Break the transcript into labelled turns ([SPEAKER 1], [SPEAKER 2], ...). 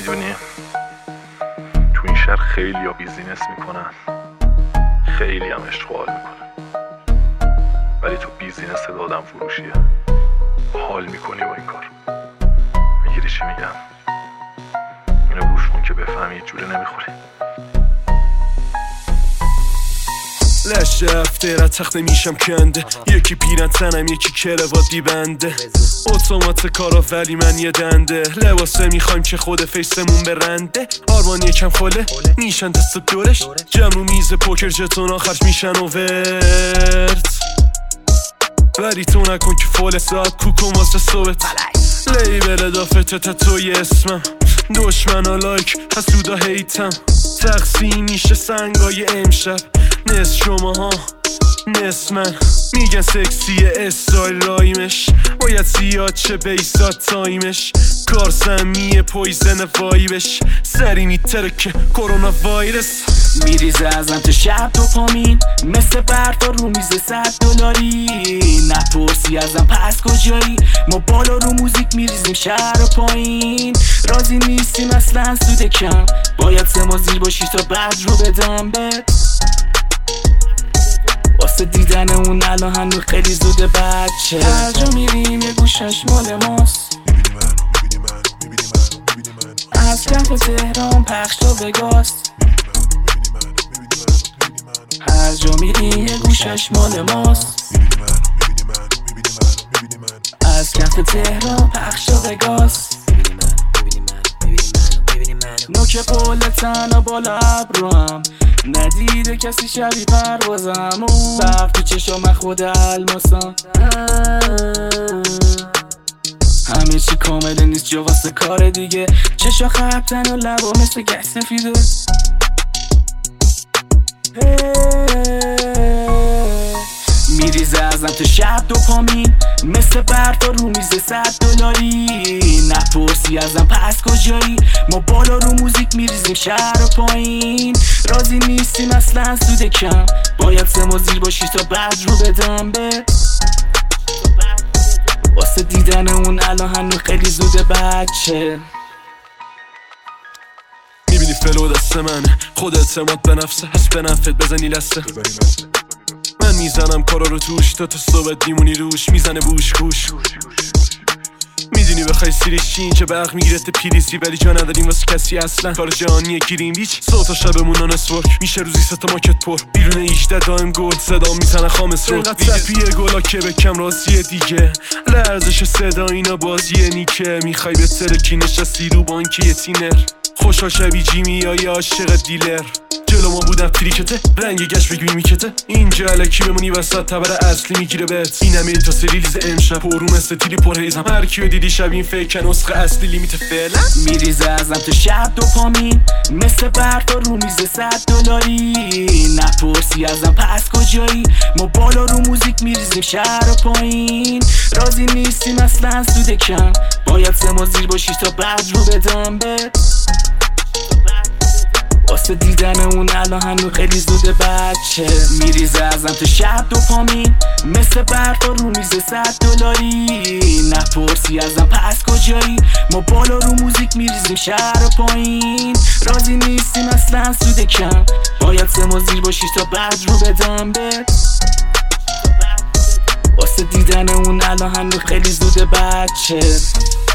[SPEAKER 1] میدونی تو این شهر خیلی ها بیزینس میکنن، خیلی هم عشق و حال میکنن، ولی تو بیزینس آدم فروشیه. حال میکنی با این کار. میگیری چی میگم؟ اینو گوش کن که بفهمی هیچ جوره نمیخوری.
[SPEAKER 2] لش رفته را تخت میشم کنده، یکی پیرن تنم یکی کروادی بنده، اتومات کارا ولی من یه دنده، لباسه میخوایم که خود فیسمون برنده، آرمان یکم خاله میشن دست دورش، جمع رو میز پوکر جتون آخرش میشن و ورد، ولی تو نکن که فول ساعت کوکن واسه صبت، لیبل دافته تتوی اسمم، دشمنا لایک حسودا هیتم، تقسیم میشه سنگای امشب، نصف شماها نصف من، میگن سکسیه استایل رایمش، باید زیاد چه بیسات تایمش، کار سمیه پویزن وایبش، سری میترکه کرونا وایرس،
[SPEAKER 3] میریزه ازم تو شب دوپامین، مثل برفا رو میز $100، نپرسی ازم پس کجایی، ما بالا رو موزیک میریزیم شهر و پایین، راضی نیستیم اصلا سود کم، باید سما زیر باشی تا بعد رو بدم بد، واسه دیدن اون الان هنو خیلی زوده بچه، هر جا میریم یه گوشش مال ماست، از کف تهران پخش تا وگاست، هر جا میریم یه گوشش مال ماست، از کف تهران پخش تا وگاست، نوک پل تنها بالا ابروام، ندیده کسی شبیه پروازم، و برف تو چشام خود الماسم، همه چی کامله نیست جا واسه کار دیگه، چشا خبتن و لبا مثل گش سفیده، میریزه ازم تو شب دوپامین، مثل برفا رو میز $100، نپرسی ازم پس کجایی، ما بالا رو موزیک میریزیم شهر و پایین، راضی نیستیم اصلا سود کم، باید سما زیر باشی تا بعد رو بدم بد، واسه دیدن اون الان هنو خیلی زوده بچه،
[SPEAKER 2] میبینی فلو دست منه، خود اعتماد به نفسه، هست به نفت بزنی لسه، من میزنم کارا رو توش تا صبح دیمونی روش، میزنه بوش گوش، میدونی بخوای سیریش چی اینجا برق میگیرت پیریزی، ولی جا نداریم واسه کسی اصلا، کار جهانیه گیریم ویچ، صوت و شبمون آنس ورک، میشه روزی 3 تا ماکت پر، بیرون 18 دایم گل صدا میزنه خامس رو، اینقدر تپیه گلا که بکم راسیه دیگه، لرزش صدا اینا بازیه نیکه، میخوای به ترکی نشستی رو بانک یه تینر، خوشا شبی جیمی یا یه عاشق دیلر، جلو ما بودم تریکته رنگ گشت بگوی میکته، اینجا الکی بمونی وسط تبر اصلی میگیره بهت، اینم یه تا لیز امشب پرو مثل تیلی پرهیزم، هر کیو دیدی شب این فیکن نسخه اصلی لیمیت فعلا،
[SPEAKER 3] میریزه ازم تو شب دوپامین، مثل برفا رو میز $100، نپرسی ازم پس کجایی، ما بالا رو موزیک میریزیم شهر و پایین، راضی نیستیم اصلا سود کم، باید سما زیر باشی تا بعد رو بدم بد، واسه دیدن اون الان هنو خیلی زوده بچه، میریزه ازم تو شب دوپامین، مثل برفا رو میز $100، نپرسی ازم پس کجایی، ما بالا رو موزیک میریزیم شهر و پایین، راضی نیستیم اصلا سود کم، باید سما زیر باشی تا بعد رو بدم بد، واسه دیدن اون الان هنو خیلی زوده بچه.